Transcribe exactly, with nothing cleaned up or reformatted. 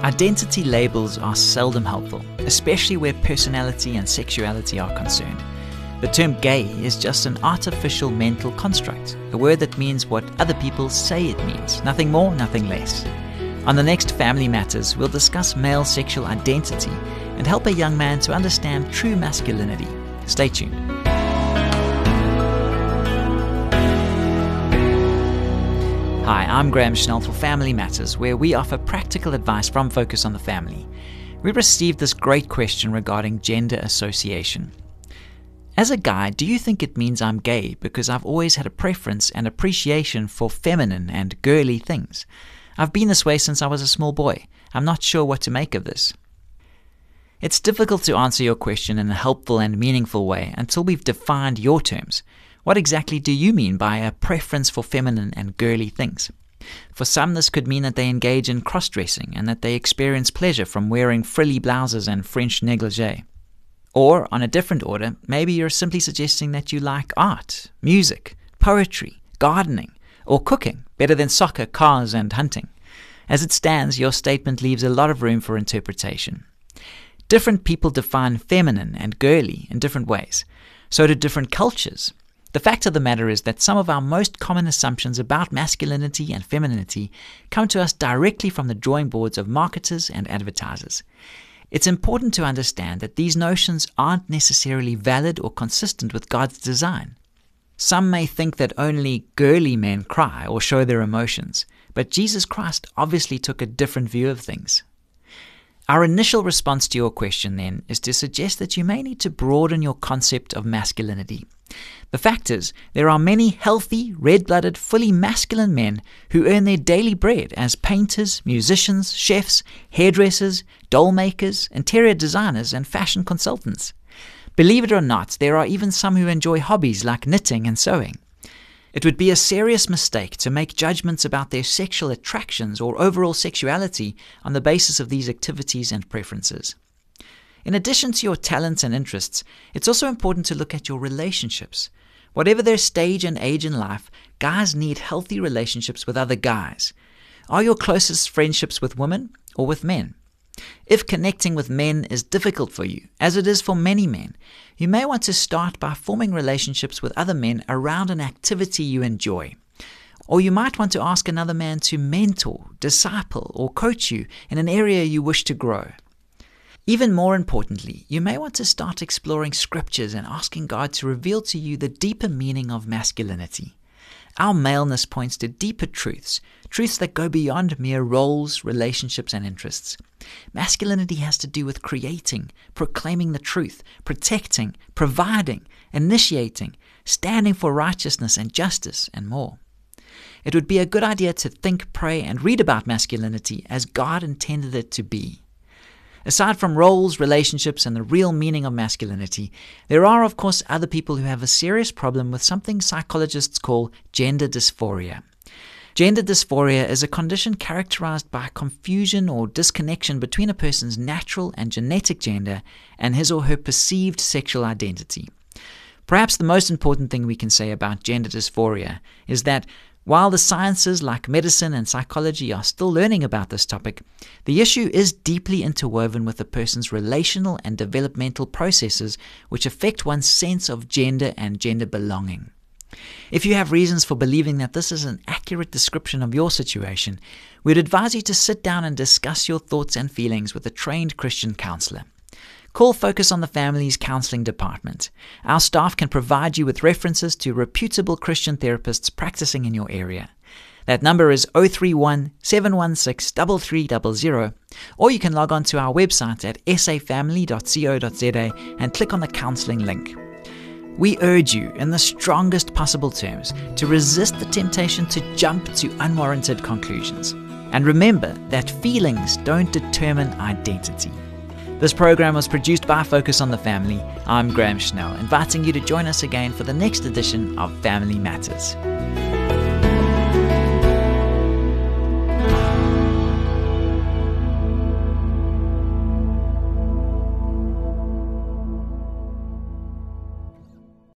Identity labels are seldom helpful, especially where personality and sexuality are concerned. The term gay is just an artificial mental construct, a word that means what other people say it means, nothing more, nothing less. On the next Family Matters, we'll discuss male sexual identity and help a young man to understand true masculinity. Stay tuned. Hi, I'm Graham Schnell for Family Matters, where we offer practical advice from Focus on the Family. We received this great question regarding gender association. As a guy, do you think it means I'm gay because I've always had a preference and appreciation for feminine and girly things? I've been this way since I was a small boy. I'm not sure what to make of this. It's difficult to answer your question in a helpful and meaningful way until we've defined your terms. What exactly do you mean by a preference for feminine and girly things? For some, this could mean that they engage in cross-dressing and that they experience pleasure from wearing frilly blouses and French negligee. Or, on a different order, maybe you're simply suggesting that you like art, music, poetry, gardening, or cooking better than soccer, cars, and hunting. As it stands, your statement leaves a lot of room for interpretation. Different people define feminine and girly in different ways. So do different cultures. The fact of the matter is that some of our most common assumptions about masculinity and femininity come to us directly from the drawing boards of marketers and advertisers. It's important to understand that these notions aren't necessarily valid or consistent with God's design. Some may think that only girly men cry or show their emotions, but Jesus Christ obviously took a different view of things. Our initial response to your question, then, is to suggest that you may need to broaden your concept of masculinity. The fact is, there are many healthy, red-blooded, fully masculine men who earn their daily bread as painters, musicians, chefs, hairdressers, doll makers, interior designers, and fashion consultants. Believe it or not, there are even some who enjoy hobbies like knitting and sewing. It would be a serious mistake to make judgments about their sexual attractions or overall sexuality on the basis of these activities and preferences. In addition to your talents and interests, it's also important to look at your relationships. Whatever their stage and age in life, guys need healthy relationships with other guys. Are your closest friendships with women or with men? If connecting with men is difficult for you, as it is for many men, you may want to start by forming relationships with other men around an activity you enjoy. Or you might want to ask another man to mentor, disciple, or coach you in an area you wish to grow. Even more importantly, you may want to start exploring scriptures and asking God to reveal to you the deeper meaning of masculinity. Our maleness points to deeper truths, truths that go beyond mere roles, relationships, and interests. Masculinity has to do with creating, proclaiming the truth, protecting, providing, initiating, standing for righteousness and justice, and more. It would be a good idea to think, pray, and read about masculinity as God intended it to be. Aside from roles, relationships, and the real meaning of masculinity, there are, of course, other people who have a serious problem with something psychologists call gender dysphoria. Gender dysphoria is a condition characterized by confusion or disconnection between a person's natural and genetic gender and his or her perceived sexual identity. Perhaps the most important thing we can say about gender dysphoria is that while the sciences like medicine and psychology are still learning about this topic, the issue is deeply interwoven with a person's relational and developmental processes which affect one's sense of gender and gender belonging. If you have reasons for believing that this is an accurate description of your situation, we'd advise you to sit down and discuss your thoughts and feelings with a trained Christian counselor. Call Focus on the Family's counseling department. Our staff can provide you with references to reputable Christian therapists practicing in your area. That number is zero three one, seven one six, three three zero zero, or you can log on to our website at s a family dot co dot z a and click on the counseling link. We urge you, in the strongest possible terms, to resist the temptation to jump to unwarranted conclusions. And remember that feelings don't determine identity. This program was produced by Focus on the Family. I'm Graham Schnell, inviting you to join us again for the next edition of Family Matters.